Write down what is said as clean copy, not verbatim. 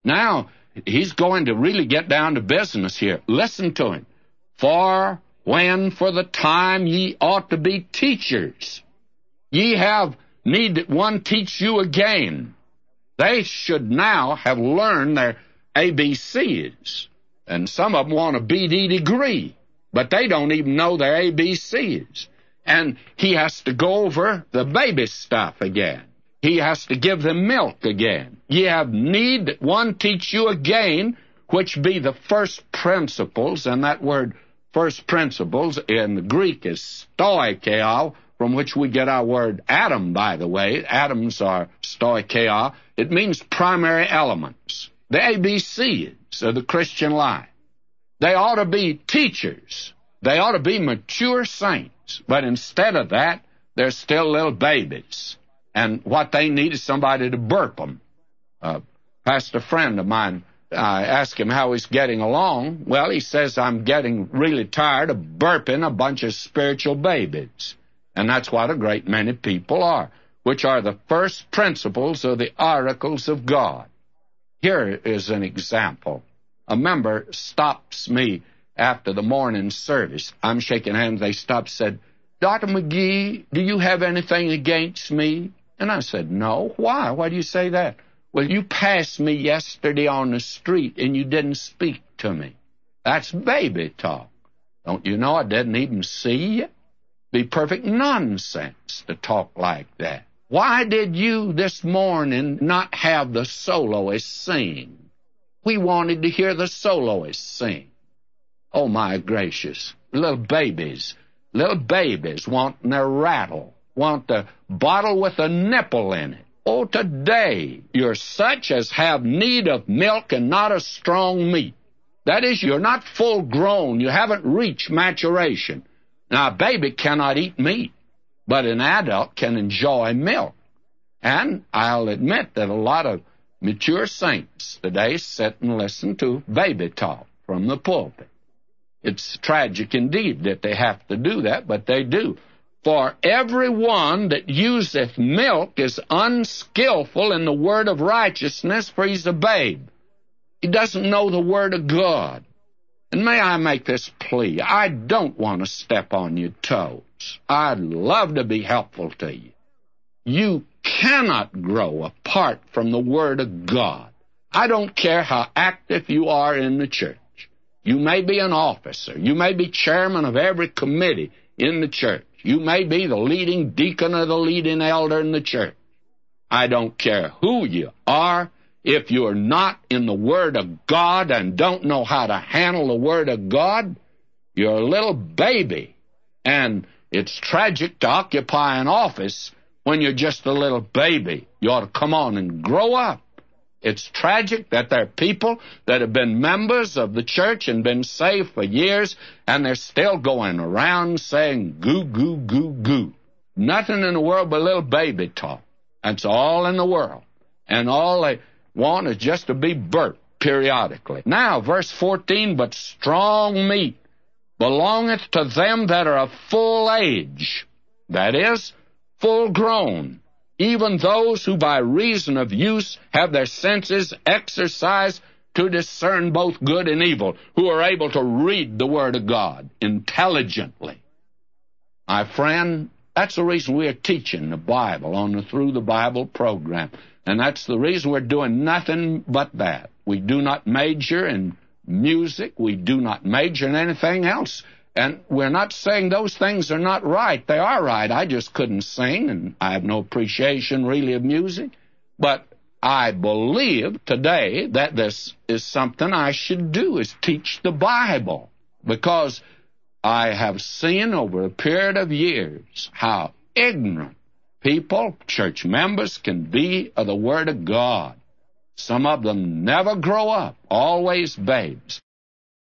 Now, he's going to really get down to business here. Listen to him. For when for the time ye ought to be teachers, ye have need that one teach you again. They should now have learned their ABCs. And some of them want a BD degree, but they don't even know their ABCs. And he has to go over the baby stuff again. He has to give them milk again. Ye have need that one teach you again, which be the first principles, and that word first principles in the Greek is stoicheia, from which we get our word atom, by the way. Atoms are stoicheia. It means primary elements, the ABCs of the Christian life. They ought to be teachers. They ought to be mature saints. But instead of that, they're still little babies. And what they need is somebody to burp them. Pastor friend of mine, I asked him how he's getting along. Well, he says, I'm getting really tired of burping a bunch of spiritual babies. And that's what a great many people are, which are the first principles of the oracles of God. Here is an example. A member stops me after the morning service. I'm shaking hands. They stopped, said, Dr. McGee, do you have anything against me? And I said, no. Why? Why do you say that? Well, you passed me yesterday on the street and you didn't speak to me. That's baby talk. Don't you know I didn't even see you? Be perfect nonsense to talk like that. Why did you this morning not have the soloist sing? We wanted to hear the soloist sing. Oh, my gracious. Little babies wanting their rattle, want the bottle with a nipple in it. Oh, today you're such as have need of milk and not of strong meat. That is, you're not full grown. You haven't reached maturation. Now, a baby cannot eat meat, but an adult can enjoy milk. And I'll admit that a lot of mature saints today sit and listen to baby talk from the pulpit. It's tragic indeed that they have to do that, but they do. For everyone that useth milk is unskillful in the word of righteousness, for he's a babe. He doesn't know the word of God. And may I make this plea? I don't want to step on your toes. I'd love to be helpful to you. You cannot grow apart from the Word of God. I don't care how active you are in the church. You may be an officer. You may be chairman of every committee in the church. You may be the leading deacon or the leading elder in the church. I don't care who you are. If you're not in the Word of God and don't know how to handle the Word of God, you're a little baby. And it's tragic to occupy an office when you're just a little baby. You ought to come on and grow up. It's tragic that there are people that have been members of the church and been saved for years, and they're still going around saying, goo, goo, goo, goo. Nothing in the world but little baby talk. That's all in the world. And all they want is just to be burped periodically. Now, verse 14, but strong meat belongeth to them that are of full age, that is, full grown, even those who by reason of use have their senses exercised to discern both good and evil, who are able to read the Word of God intelligently. My friend, that's the reason we are teaching the Bible on the Through the Bible program. And that's the reason we're doing nothing but that. We do not major in music. We do not major in anything else. And we're not saying those things are not right. They are right. I just couldn't sing, and I have no appreciation really of music. But I believe today that this is something I should do, is teach the Bible. Because I have seen over a period of years how ignorant people, church members, can be of the Word of God. Some of them never grow up, always babes.